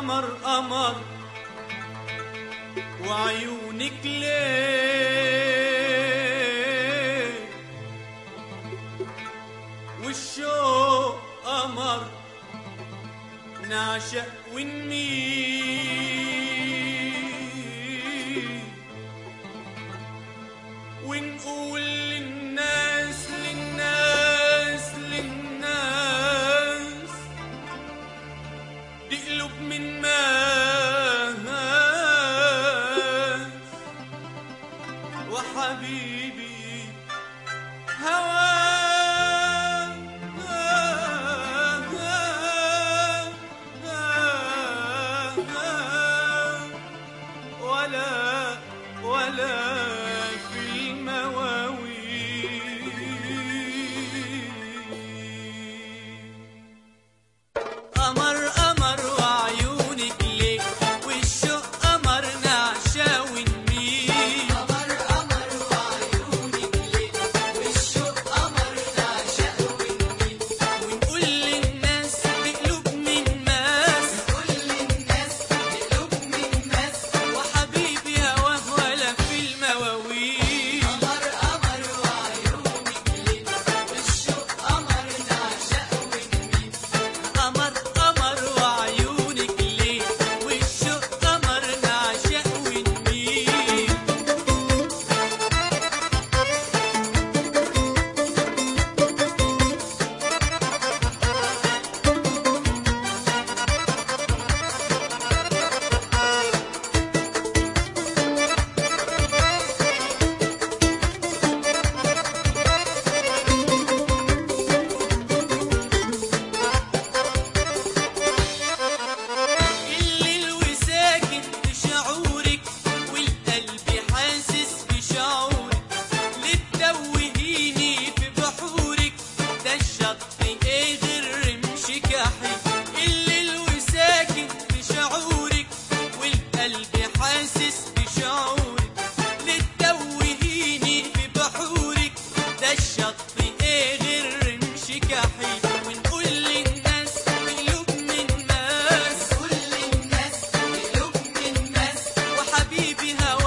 قمر قمر وعيونك ليه والشوق قمر نعشق ونميل ونقول للناس دي قلوب من ماس وحبيبي هواه ولا في المواويل قمر قمر وعيونك ليه والشوق قمر نعشا ونميل قمر قمر وعيونك ليه والشوق قمر نعشا ونميل ونقول للناس بقلوب من ماس بقلوب من ماس وحبيبي هواه ولا في المواويل قمر قمر وعيونك ليه والشوق قمر نعشا ونميل قمر قمر وعيونك ليه والشوق قمر نعشق ونميل الليل وساكن بشعورك والقلب حاسس بشعورك لتدوهيني في بحورك ده الشط ايه غير رمشك احب الليل وساكن بشعورك والقلب حاسس بشعورك لتدوهيني في بحورك ده الشط ايه غير رمشك احب ونقول للناس بقلوب من ماس كل الناس بقلوب من ماس وحبيبي هوا